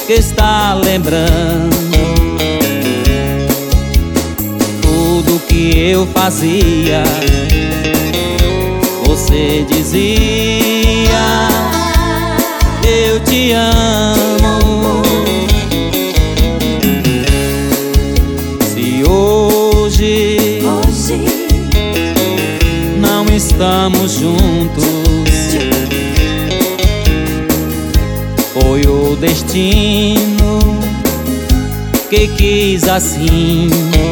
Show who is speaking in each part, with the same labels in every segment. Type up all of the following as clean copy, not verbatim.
Speaker 1: que está lembrando tudo que eu fazia. Você dizia: eu te amo. Se hoje não estamos juntos, foi o destino que quis assim.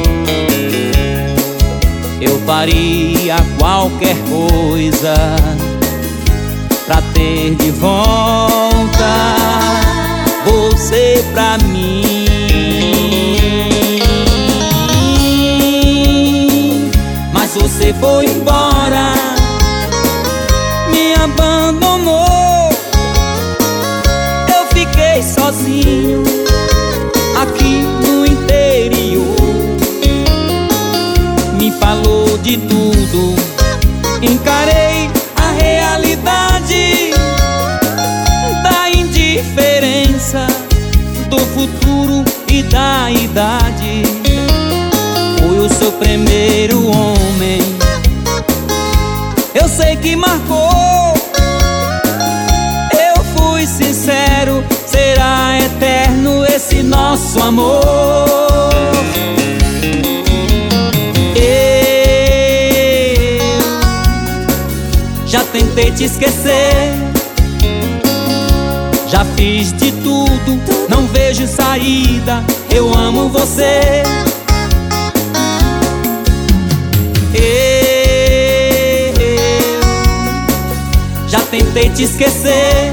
Speaker 1: Eu faria qualquer coisa pra ter de volta você pra mim. Mas você foi embora, me abandonou. Eu fiquei sozinho aqui no interior. Me falou de tudo, encarei a realidade da indiferença, do futuro e da idade. Foi o seu primeiro homem, eu sei que marcou. Eu fui sincero, será eterno esse nosso amor. Já tentei te esquecer, já fiz de tudo, não vejo saída. Eu amo você. Já tentei te esquecer,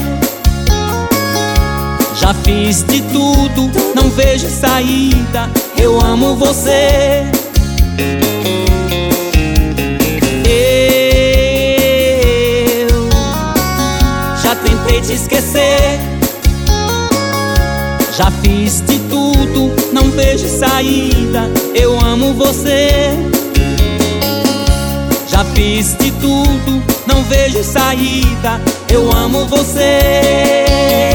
Speaker 1: já fiz de tudo, não vejo saída. Eu amo você. Já tentei te esquecer, já fiz de tudo, não vejo saída. Eu amo você. Já fiz de tudo, não vejo saída. Eu amo você.